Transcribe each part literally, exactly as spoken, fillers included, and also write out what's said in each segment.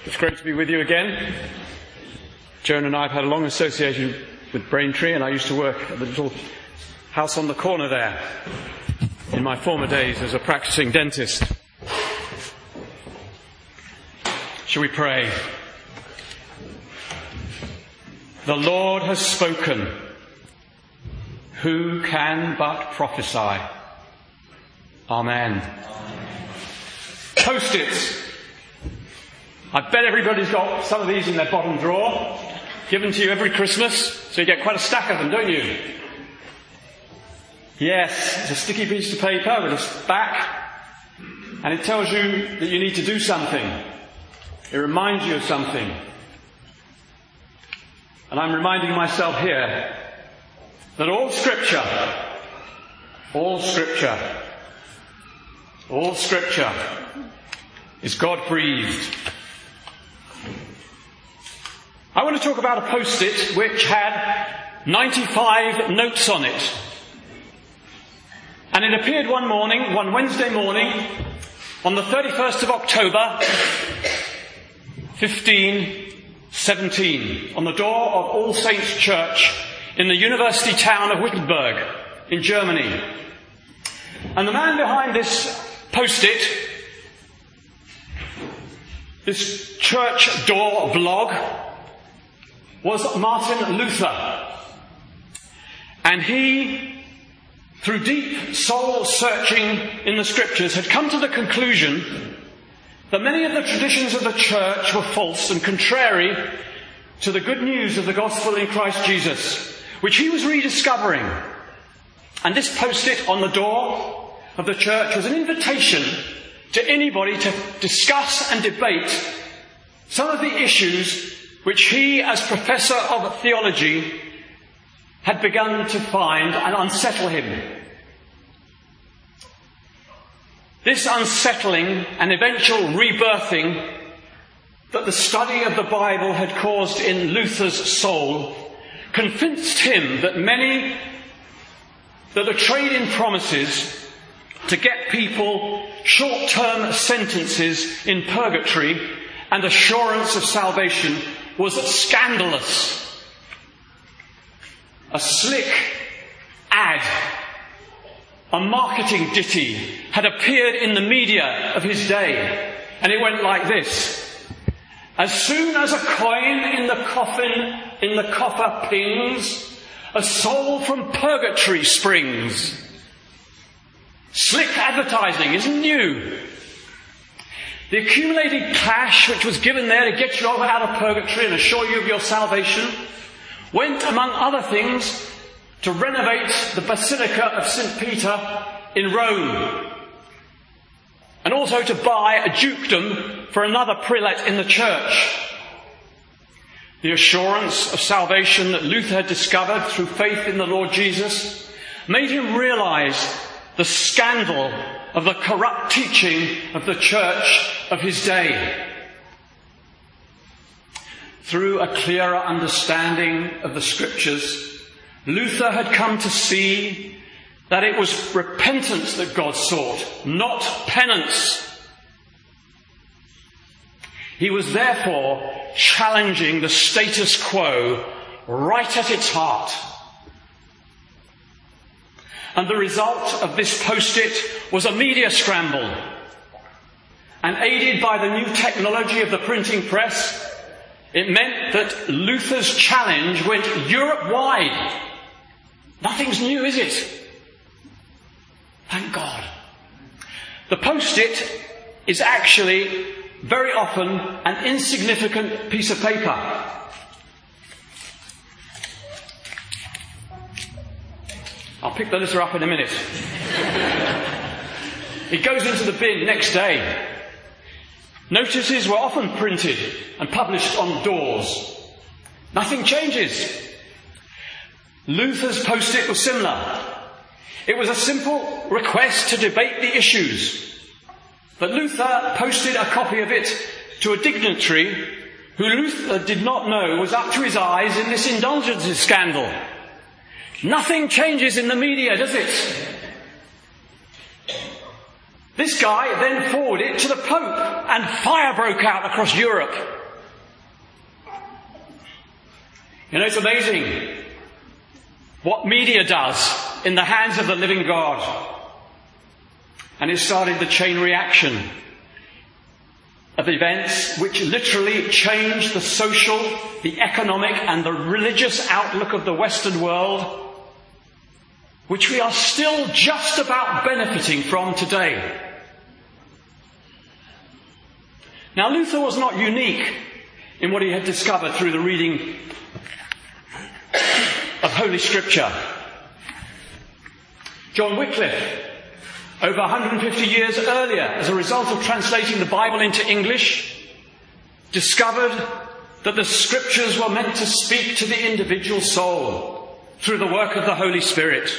It's great to be with you again. Joan and I have had a long association with Braintree, and I used to work at the little house on the corner there in my former days as a practicing dentist. Shall we pray? The Lord has spoken. Who can but prophesy? Amen. Post-its. I bet everybody's got some of these in their bottom drawer, given to you every Christmas, so you get quite a stack of them, don't you? Yes, it's a sticky piece of paper with a back, and it tells you that you need to do something. It reminds you of something. And I'm reminding myself here that all Scripture, all Scripture, all Scripture is God-breathed. I want to talk about a post-it which had ninety-five notes on it. And it appeared one morning, one Wednesday morning, on the thirty-first of October, fifteen seventeen, on the door of All Saints Church in the university town of Wittenberg in Germany. And the man behind this post-it, this church door blog, was Martin Luther. And he, through deep soul searching in the Scriptures, had come to the conclusion that many of the traditions of the church were false and contrary to the good news of the gospel in Christ Jesus, which he was rediscovering. And this post-it on the door of the church was an invitation to anybody to discuss and debate some of the issues which he, as professor of theology, had begun to find and unsettle him. This unsettling and eventual rebirthing that the study of the Bible had caused in Luther's soul convinced him that many, that the trade in promises to get people short-term sentences in purgatory and assurance of salvation was scandalous. A slick ad, a marketing ditty, had appeared in the media of his day, and it went like this. As soon as a coin in the coffin, in the coffer pings, a soul from purgatory springs. Slick advertising isn't new. The accumulated cash which was given there to get you out of purgatory and assure you of your salvation went, among other things, to renovate the Basilica of Saint Peter in Rome, and also to buy a dukedom for another prelate in the church. The assurance of salvation that Luther had discovered through faith in the Lord Jesus made him realize the scandal of the corrupt teaching of the church of his day. Through a clearer understanding of the Scriptures, Luther had come to see that it was repentance that God sought, not penance. He was therefore challenging the status quo right at its heart. And the result of this post-it was a media scramble. And aided by the new technology of the printing press, it meant that Luther's challenge went Europe-wide. Nothing's new, is it? Thank God. The post-it is actually very often an insignificant piece of paper. I'll pick the litter up in a minute. It goes into the bin next day. Notices were often printed and published on doors. Nothing changes. Luther's post-it was similar. It was a simple request to debate the issues. But Luther posted a copy of it to a dignitary who Luther did not know was up to his eyes in this indulgences scandal. Nothing changes in the media, does it? This guy then forwarded it to the Pope, and fire broke out across Europe. You know, it's amazing what media does in the hands of the living God. And it started the chain reaction of events which literally changed the social, the economic and the religious outlook of the Western world, which we are still just about benefiting from today. Now, Luther was not unique in what he had discovered through the reading of Holy Scripture. John Wycliffe, over one hundred fifty years earlier, as a result of translating the Bible into English, discovered that the Scriptures were meant to speak to the individual soul through the work of the Holy Spirit,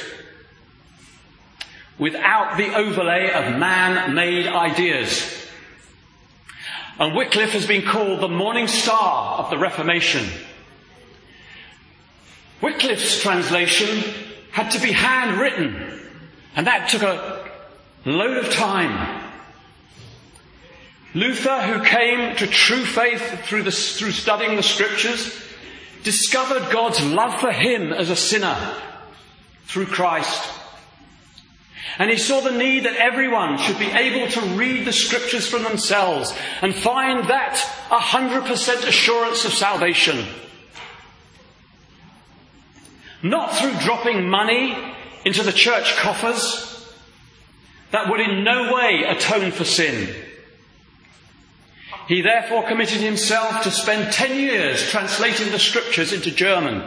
without the overlay of man-made ideas. And Wycliffe has been called the morning star of the Reformation. Wycliffe's translation had to be handwritten, and that took a load of time. Luther, who came to true faith through, the, through studying the Scriptures, discovered God's love for him as a sinner through Christ. And he saw the need that everyone should be able to read the Scriptures for themselves and find that one hundred percent assurance of salvation. Not through dropping money into the church coffers. That would in no way atone for sin. He therefore committed himself to spend ten years translating the Scriptures into German.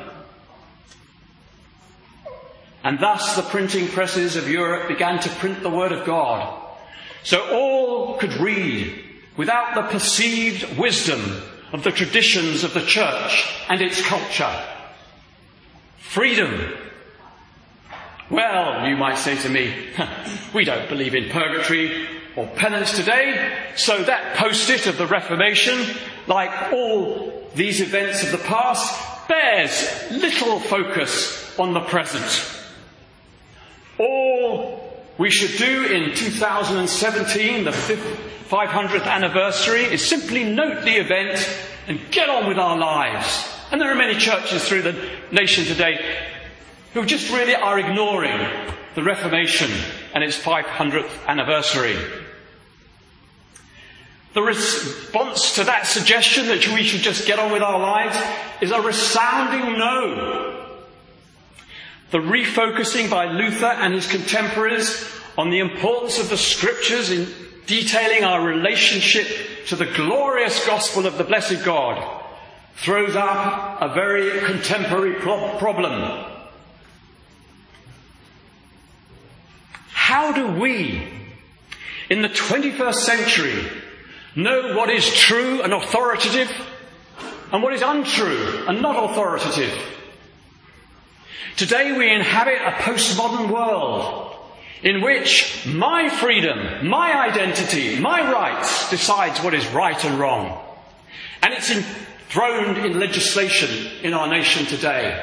And thus the printing presses of Europe began to print the Word of God, so all could read without the perceived wisdom of the traditions of the church and its culture. Freedom. Well, you might say to me, we don't believe in purgatory or penance today, so that post-it of the Reformation, like all these events of the past, bears little focus on the present. All we should do in two thousand seventeen, the five hundredth anniversary, is simply note the event and get on with our lives. And there are many churches through the nation today who just really are ignoring the Reformation and its five hundredth anniversary. The response to that suggestion that we should just get on with our lives is a resounding no. The refocusing by Luther and his contemporaries on the importance of the Scriptures in detailing our relationship to the glorious gospel of the blessed God throws up a very contemporary pro- problem. How do we, in the twenty-first century, know what is true and authoritative and what is untrue and not authoritative? Today we inhabit a postmodern world in which my freedom, my identity, my rights decides what is right and wrong. And it's enthroned in legislation in our nation today.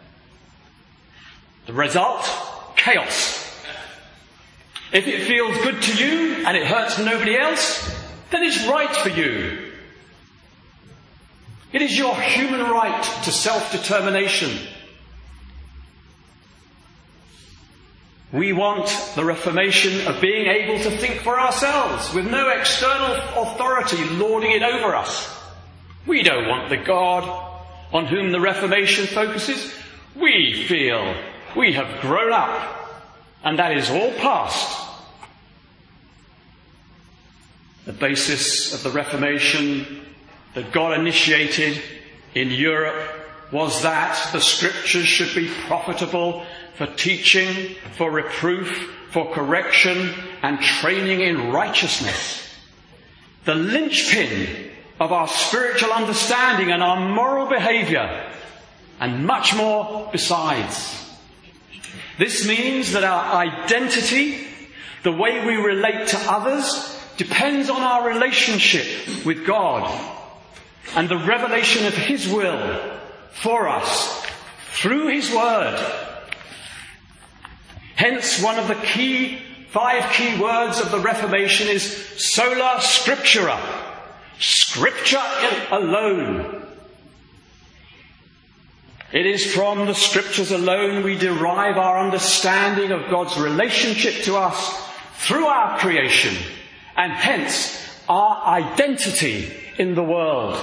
The result? Chaos. If it feels good to you and it hurts nobody else, then it's right for you. It is your human right to self-determination. We want the Reformation of being able to think for ourselves with no external authority lording it over us. We don't want the God on whom the Reformation focuses. We feel we have grown up and that is all past. The basis of the Reformation that God initiated in Europe was that the Scriptures should be profitable for teaching, for reproof, for correction, and training in righteousness. The linchpin of our spiritual understanding and our moral behaviour, and much more besides. This means that our identity, the way we relate to others, depends on our relationship with God and the revelation of His will for us through His Word. Hence, one of the key five key words of the Reformation is sola scriptura. Scripture alone. It is from the Scriptures alone we derive our understanding of God's relationship to us through our creation, and hence our identity in the world.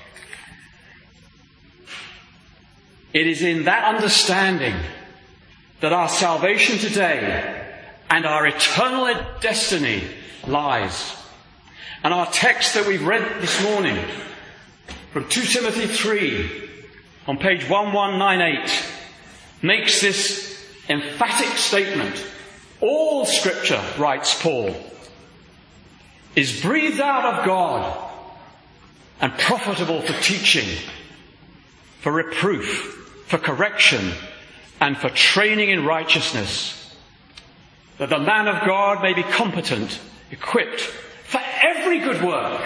It is in that understanding that our salvation today and our eternal destiny lies. And our text that we've read this morning from Second Timothy three on page eleven ninety-eight makes this emphatic statement. All Scripture, writes Paul, is breathed out of God and profitable for teaching, for reproof, for correction, and for training in righteousness, that the man of God may be competent, equipped for every good work.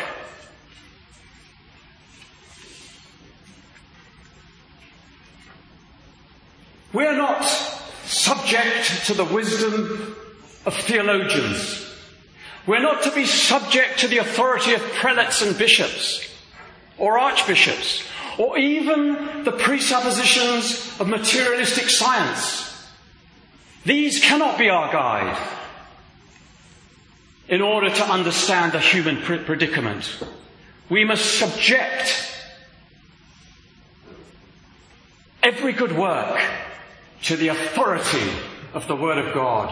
We are not subject to the wisdom of theologians. We're not to be subject to the authority of prelates and bishops, or archbishops, or even the presuppositions of materialistic science. These cannot be our guide in order to understand the human predicament. We must subject every good work to the authority of the Word of God.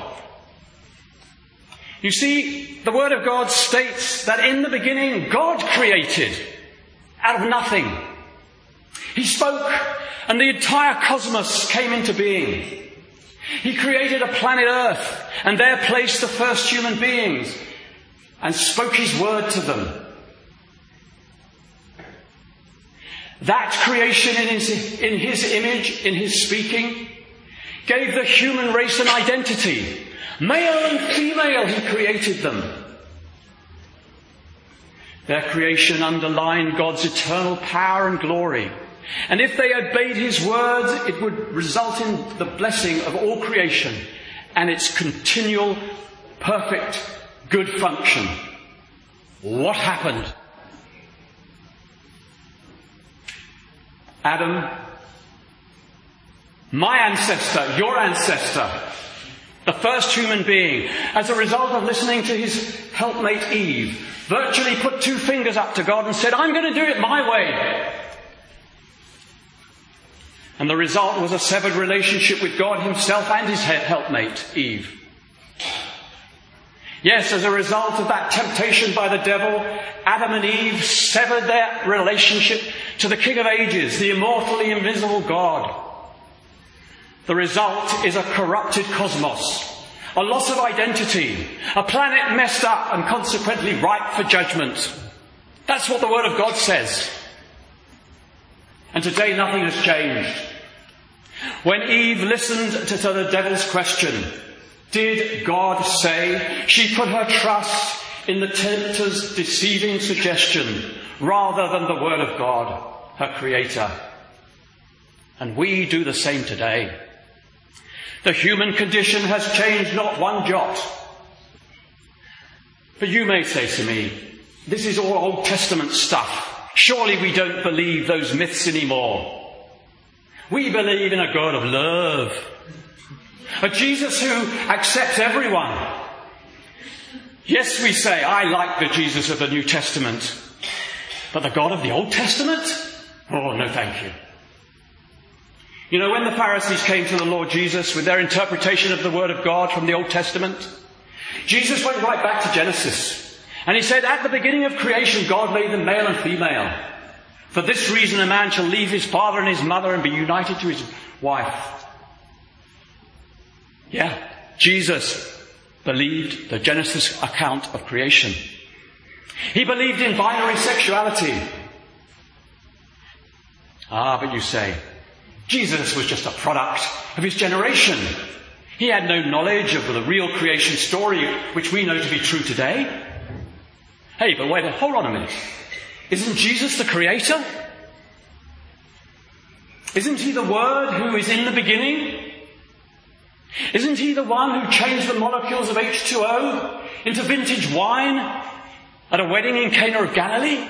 You see, the Word of God states that in the beginning God created out of nothing. He spoke and the entire cosmos came into being. He created a planet Earth and there placed the first human beings and spoke His word to them. That creation in His, in his image, in His speaking, gave the human race an identity. Male and female, He created them. Their creation underlined God's eternal power and glory. And if they obeyed His words, it would result in the blessing of all creation and its continual, perfect, good function. What happened? Adam, my ancestor, your ancestor, the first human being, as a result of listening to his helpmate Eve, virtually put two fingers up to God and said, I'm going to do it my way. And the result was a severed relationship with God Himself and His helpmate Eve. Yes, as a result of that temptation by the devil, Adam and Eve severed their relationship to the King of Ages, the immortal, the invisible God. The result is a corrupted cosmos, a loss of identity, a planet messed up and consequently ripe for judgment. That's what the Word of God says. And today nothing has changed. When Eve listened to, to the devil's question, did God say, she put her trust in the tempter's deceiving suggestion rather than the Word of God, her Creator. And we do the same today. The human condition has changed not one jot. But you may say to me, this is all Old Testament stuff. Surely we don't believe those myths anymore. We believe in a God of love. A Jesus who accepts everyone. Yes, we say, I like the Jesus of the New Testament. But the God of the Old Testament? Oh, no thank you. You know, when the Pharisees came to the Lord Jesus with their interpretation of the Word of God from the Old Testament, Jesus went right back to Genesis. And He said, at the beginning of creation, God made them male and female. For this reason, a man shall leave his father and his mother and be united to his wife. Yeah, Jesus believed the Genesis account of creation. He believed in binary sexuality. Ah, but you say, Jesus was just a product of his generation. He had no knowledge of the real creation story, which we know to be true today. Hey, but wait, hold on a minute. Isn't Jesus the Creator? Isn't He the Word who is in the beginning? Isn't he the one who changed the molecules of H two O into vintage wine at a wedding in Cana of Galilee?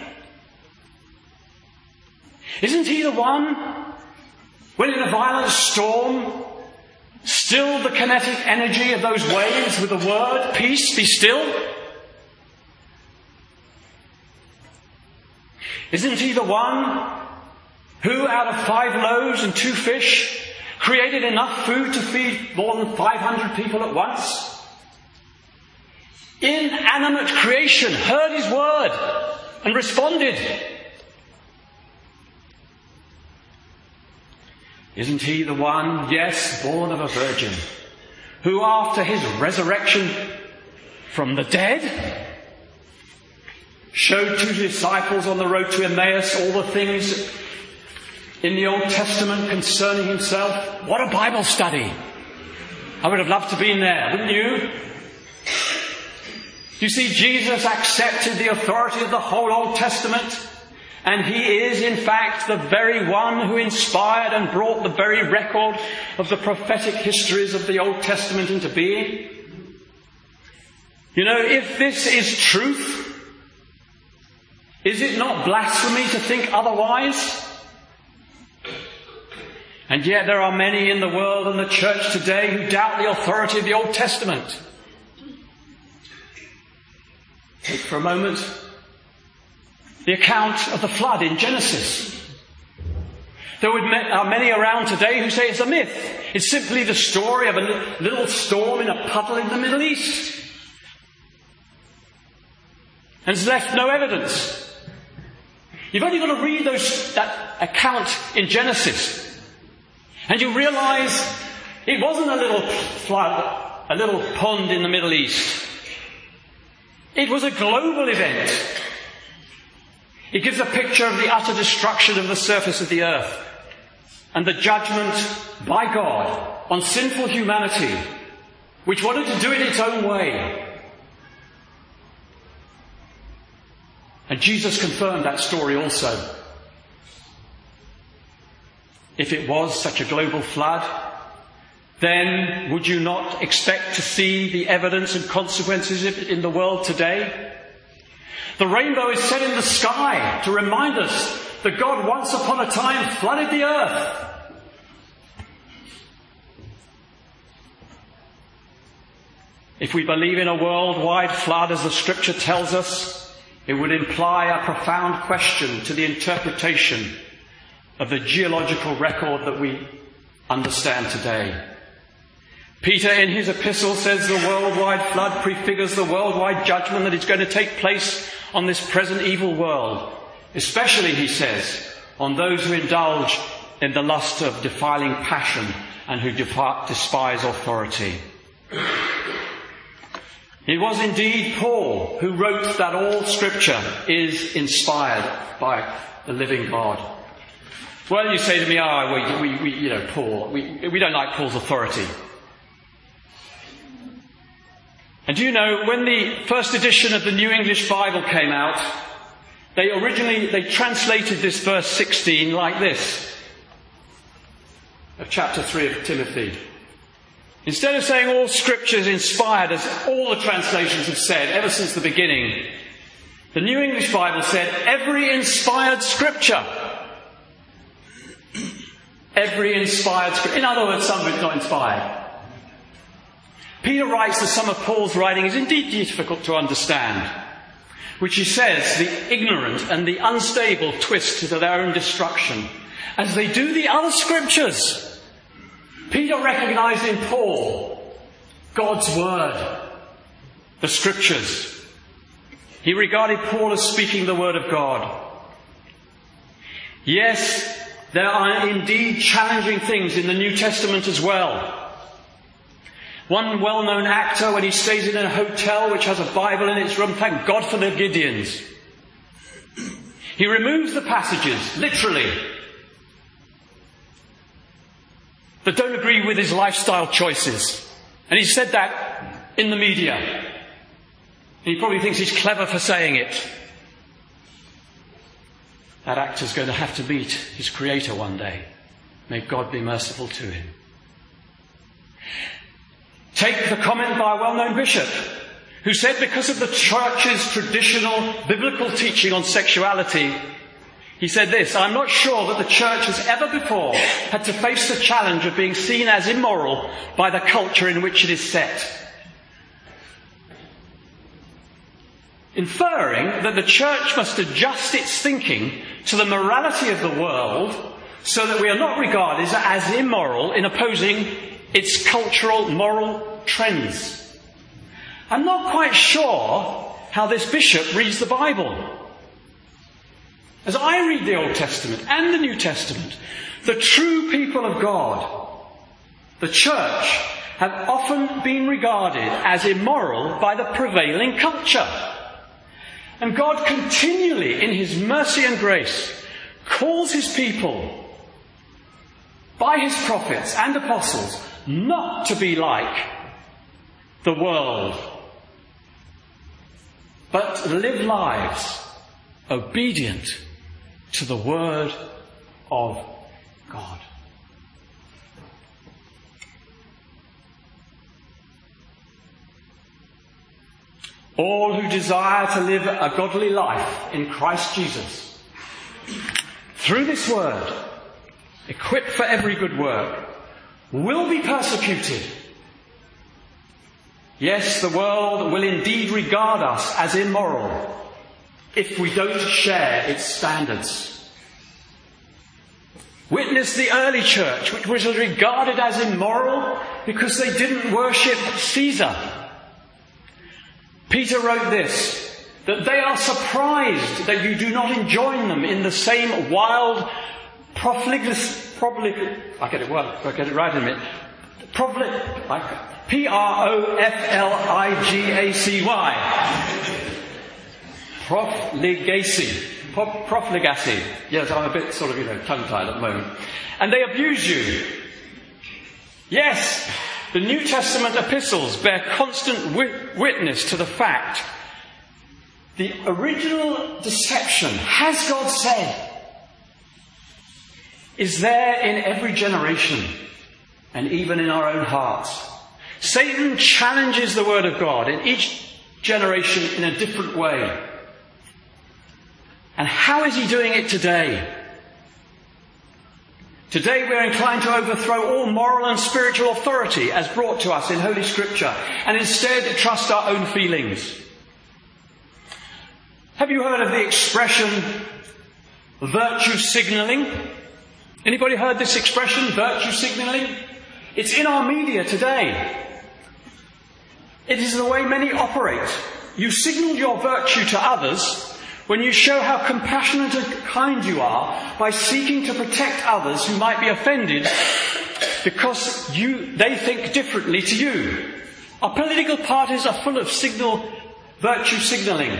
Isn't he the one, when in a violent storm, stilled the kinetic energy of those waves with the word, "Peace, be still"? Isn't he the one who, out of five loaves and two fish, created enough food to feed more than five hundred people at once? Inanimate creation heard his word and responded. Isn't he the one, yes, born of a virgin, who after his resurrection from the dead showed to his disciples on the road to Emmaus all the things in the Old Testament concerning himself? What a Bible study! I would have loved to have been there, wouldn't you? You see, Jesus accepted the authority of the whole Old Testament, and he is, in fact, the very one who inspired and brought the very record of the prophetic histories of the Old Testament into being. You know, if this is truth, is it not blasphemy to think otherwise? And yet there are many in the world and the church today who doubt the authority of the Old Testament. Take for a moment the account of the flood in Genesis. There are many around today who say it's a myth. It's simply the story of a little storm in a puddle in the Middle East. And has left no evidence. You've only got to read those, that account in Genesis, and you realise it wasn't a little flood, a little pond in the Middle East. It was a global event. It gives a picture of the utter destruction of the surface of the earth and the judgment by God on sinful humanity, which wanted to do it its own way. And Jesus confirmed that story also. If it was such a global flood, then would you not expect to see the evidence and consequences of it in the world today? The rainbow is set in the sky to remind us that God once upon a time flooded the earth. If we believe in a worldwide flood, as the scripture tells us, it would imply a profound question to the interpretation of the geological record that we understand today. Peter in his epistle says the worldwide flood prefigures the worldwide judgment that is going to take place on this present evil world, especially, he says, on those who indulge in the lust of defiling passion and who despise authority. It was indeed Paul who wrote that all scripture is inspired by the living God. Well, you say to me, ah, oh, we, we, we, you know, Paul, we, we don't like Paul's authority. And do you know, when the first edition of the New English Bible came out, they originally, they translated this verse sixteen like this, of chapter three of Timothy. Instead of saying all scripture is inspired, as all the translations have said ever since the beginning, the New English Bible said every inspired scripture. Every inspired scripture. In other words, some of it's not inspired. Peter writes that some of Paul's writing is indeed difficult to understand, which he says the ignorant and the unstable twist to their own destruction, as they do the other scriptures. Peter recognized in Paul God's word, the scriptures. He regarded Paul as speaking the word of God. Yes, there are indeed challenging things in the New Testament as well. One well-known actor, when he stays in a hotel which has a Bible in its room, thank God for the Gideons, he removes the passages, literally, that don't agree with his lifestyle choices. And he said that in the media. And he probably thinks he's clever for saying it. That actor's going to have to meet his Creator one day. May God be merciful to him. Take the comment by a well-known bishop who said because of the church's traditional biblical teaching on sexuality, he said this: "I'm not sure that the church has ever before had to face the challenge of being seen as immoral by the culture in which it is set." Inferring that the church must adjust its thinking to the morality of the world so that we are not regarded as immoral in opposing its cultural moral trends. I'm not quite sure how this bishop reads the Bible. As I read the Old Testament and the New Testament, the true people of God, the church, have often been regarded as immoral by the prevailing culture. And God continually, in his mercy and grace, calls his people, by his prophets and apostles, not to be like the world, but to live lives obedient to the word of God. All who desire to live a godly life in Christ Jesus, through this word, equipped for every good work, will be persecuted. Yes, the world will indeed regard us as immoral if we don't share its standards. Witness the early church, which was regarded as immoral because they didn't worship Caesar. Peter wrote this, that they are surprised that you do not enjoin them in the same wild profligacy, proflig, I get it well, I get it right in a minute. Proflig, P R O F L I G A C Y. Profligacy. Profligacy. Yes, I'm a bit sort of, you know, tongue-tied at the moment. And they abuse you. Yes, the New Testament epistles bear constant wi- witness to the fact the original deception, has God said, is there in every generation and even in our own hearts. Satan challenges the word of God in each generation in a different way. And how is he doing it today? Today we're inclined to overthrow all moral and spiritual authority as brought to us in Holy Scripture and instead trust our own feelings. Have you heard of the expression virtue signalling? Anybody heard this expression, virtue signalling? It's in our media today. It is the way many operate. You signal your virtue to others when you show how compassionate and kind you are by seeking to protect others who might be offended because you, they think differently to you. Our political parties are full of signal, virtue signalling.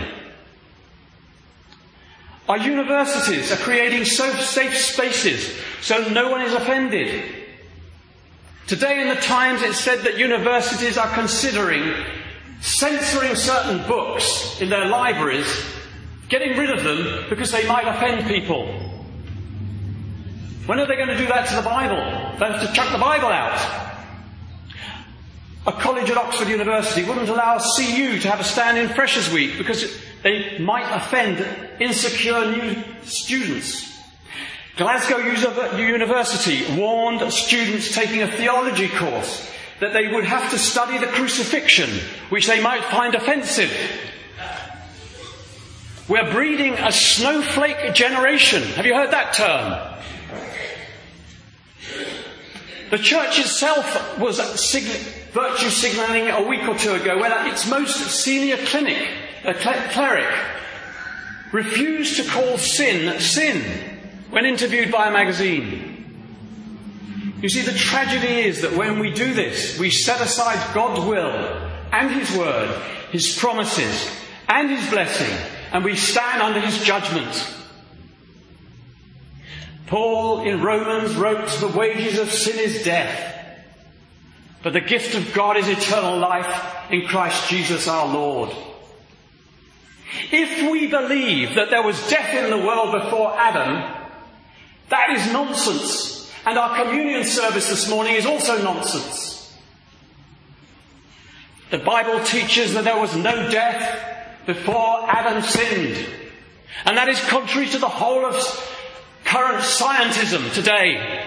Our universities are creating so safe spaces so no one is offended. Today in the Times it said that universities are considering censoring certain books in their libraries, getting rid of them because they might offend people. When are they going to do that to the Bible? They have to chuck the Bible out. A college at Oxford University wouldn't allow C U to have a stand in Freshers' Week because they might offend insecure new students. Glasgow University warned students taking a theology course that they would have to study the crucifixion, which they might find offensive. We're breeding a snowflake generation. Have you heard that term? The church itself was sign- virtue signalling a week or two ago when its most senior clinic, a cleric, refused to call sin sin when interviewed by a magazine. You see, the tragedy is that when we do this, we set aside God's will and His word, His promises and His blessing, and we stand under His judgment. Paul in Romans wrote, "The wages of sin is death, but the gift of God is eternal life in Christ Jesus our Lord." If we believe that there was death in the world before Adam, that is nonsense. And our communion service this morning is also nonsense. The Bible teaches that there was no death before Adam sinned. And that is contrary to the whole of current scientism today.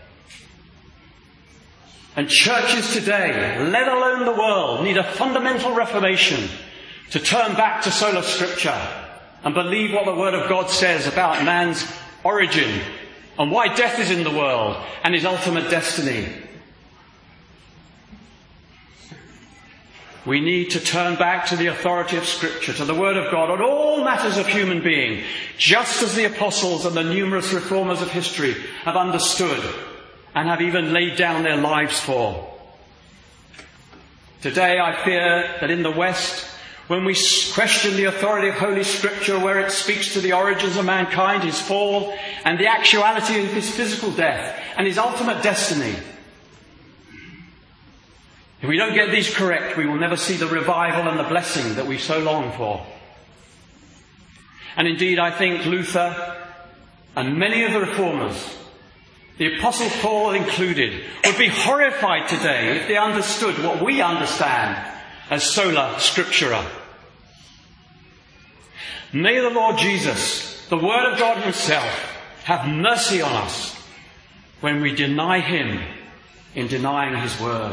And churches today, let alone the world, need a fundamental reformation to turn back to sola scriptura and believe what the Word of God says about man's origin and why death is in the world and his ultimate destiny. We need to turn back to the authority of Scripture, to the Word of God on all matters of human being, just as the apostles and the numerous reformers of history have understood and have even laid down their lives for. Today I fear that in the West, when we question the authority of Holy Scripture, where it speaks to the origins of mankind, his fall, and the actuality of his physical death, and his ultimate destiny, if we don't get these correct, we will never see the revival and the blessing that we so long for. And indeed, I think Luther and many of the reformers, the Apostle Paul included, would be horrified today if they understood what we understand as sola scriptura. May the Lord Jesus, the Word of God himself, have mercy on us when we deny him in denying his word.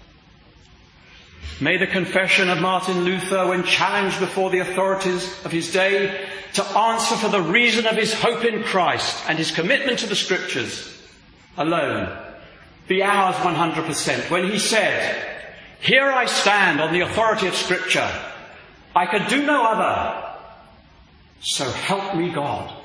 May the confession of Martin Luther, when challenged before the authorities of his day to answer for the reason of his hope in Christ and his commitment to the Scriptures alone, be ours one hundred percent. When he said, "Here I stand on the authority of Scripture. I can do no other. So help me God."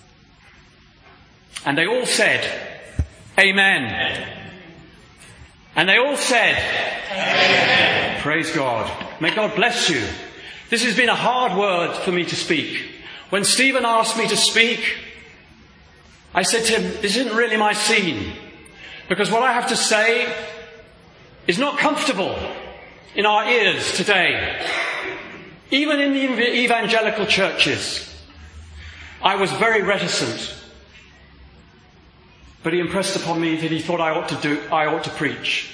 And they all said, Amen. And they all said, Amen. Praise God. May God bless you. This has been a hard word for me to speak. When Stephen asked me to speak, I said to him, this isn't really my scene. Because what I have to say is not comfortable in our ears today. Even in the evangelical churches, I was very reticent. But he impressed upon me that he thought I ought to do, I ought to preach.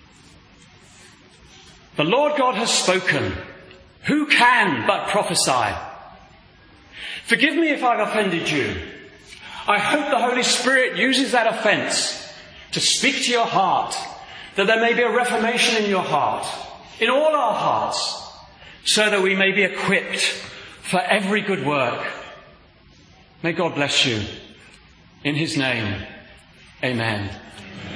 The Lord God has spoken. Who can but prophesy? Forgive me if I've offended you. I hope the Holy Spirit uses that offence to speak to your heart, that there may be a reformation in your heart, in all our hearts, so that we may be equipped for every good work. May God bless you. In his name, amen.